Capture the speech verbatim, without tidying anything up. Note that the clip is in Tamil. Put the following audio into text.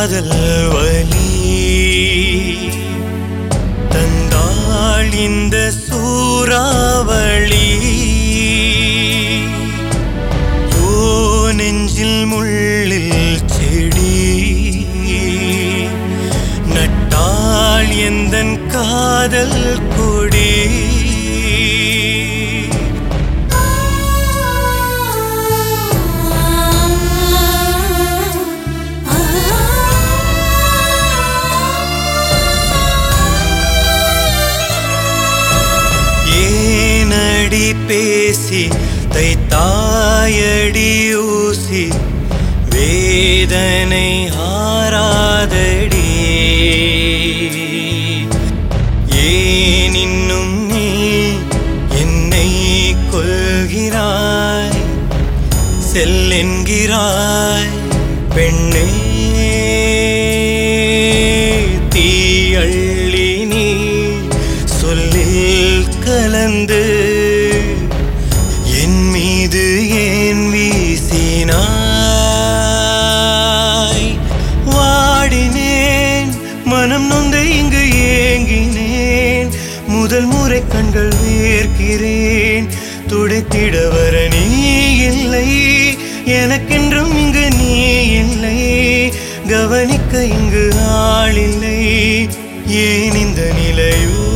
காதல் வலி தந்தாள் இந்த சூறாவளி ஓ நெஞ்சில் முள்ளில் செடி நட்டாள் எந்தன் காதல் கொடி பேசி தைத்தாயடி ஊசி வேதனை ஆராதடி ஏன் இன்னும் நீ என்னை கொள்கிறாய் செல்லென்கிறாய் பெண்ணே தீயள்ளி நீ சொல்லில் கலந்து ஏன் வீசினாய் வாடினேன் மனம் நொந்து இங்கு ஏங்கினேன் முதல் முறை கண்கள் வேர்க்கிறேன் துடைத்திட வர நீ இல்லை எனக்கென்றும் இங்கு நீ இல்லை கவனிக்க இங்கு ஆளில்லை ஏன் இந்த நிலையோ